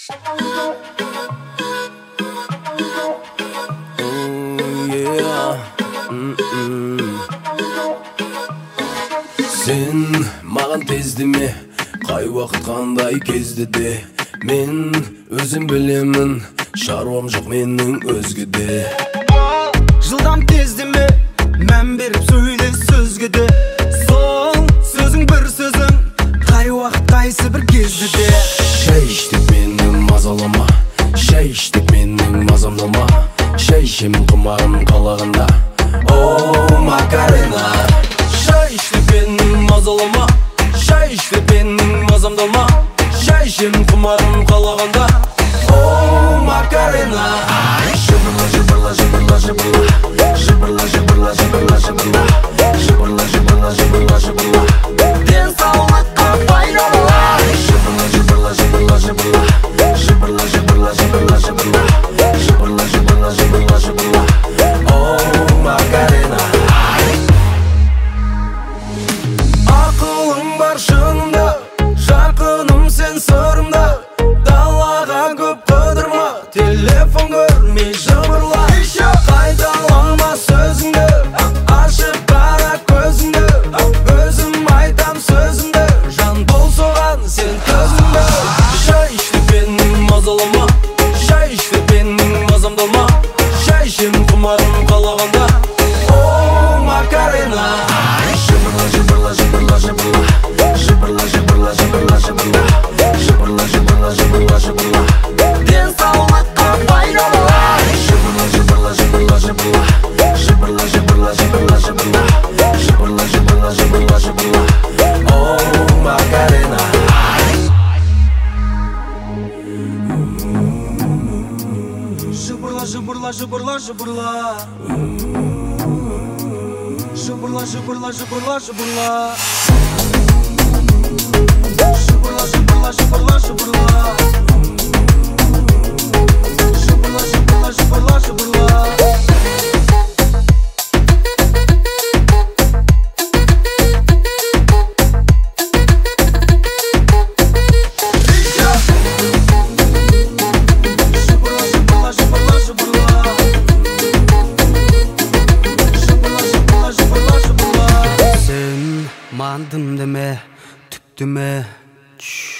Sen mаған тездеме, қай уақыт қандай кезде де. Мен өзім білемін, шаруам жоқ менің өзгеде. Жылдам тездеме, мән беріп сөйле сөзге де. Сол сөзің бір сөзің, қай уақыт қайсы бір кезде де. Шай іштеп менің мазалама, шай іштеп менің мазамдама. Шай ішемін құмарым қалағанда, о Макарена. Шай іштеп менің мазалама, шай іштеп менің мазамдама. Шай ішемін құмарым қалағанда, о Макарена. Жыбырла, жыбырла, жыбырла, жыбырла. Жыбырла, жыбырла, жыбырла, жыбырла. Жыбырла, жыбырла, жыбырла, жыбырла. Денсаулыққа пайдалы. Жыбырла, жыбырла, жыбырла, жыбырла. Жыбырла, жыбырла, жыбырла, жыбырла. Жыбырла, жыбырла, жыбырла, жыбырла. О Макарена. Ақылым бар шынымда, жақыным сен сырымда. Далаға көп қыдырма, телефон көрмей жыбырла. Қайталанма сөзіңді, ашып қара көзіңді. Өзім айтам сөзімді, жан бол соған сен төзімді. Шай іштеп менің мазалама, шай іштеп менің мазамдалма. Шай ішемін құмарым қалағанда, о Макарена. Жыбырла, жыбырла, жыбырла, жыбырла. Жыбырла, жыбырла, жыбырла, жыбырла. Жыбырла, жыбырла, жыбырла, жыбырла. Денсаулыққа пайдалы. Жыбырла, жыбырла, жыбырла, жыбырла. Жыбырла, жыбырла, жыбырла, жыбырла. Жыбырла, жыбырла, жыбырла, жыбырла. О Макарена. Жыбырла, жыбырла, жыбырла, жыбырла. Жыбырла, жыбырла, жыбырла, жыбырла. Жыбырла, жыбырла, жыбырла, жыбырла. Жыбырла, жыбырла, жыбырла, жыбырла. Мандым деме, түк деме.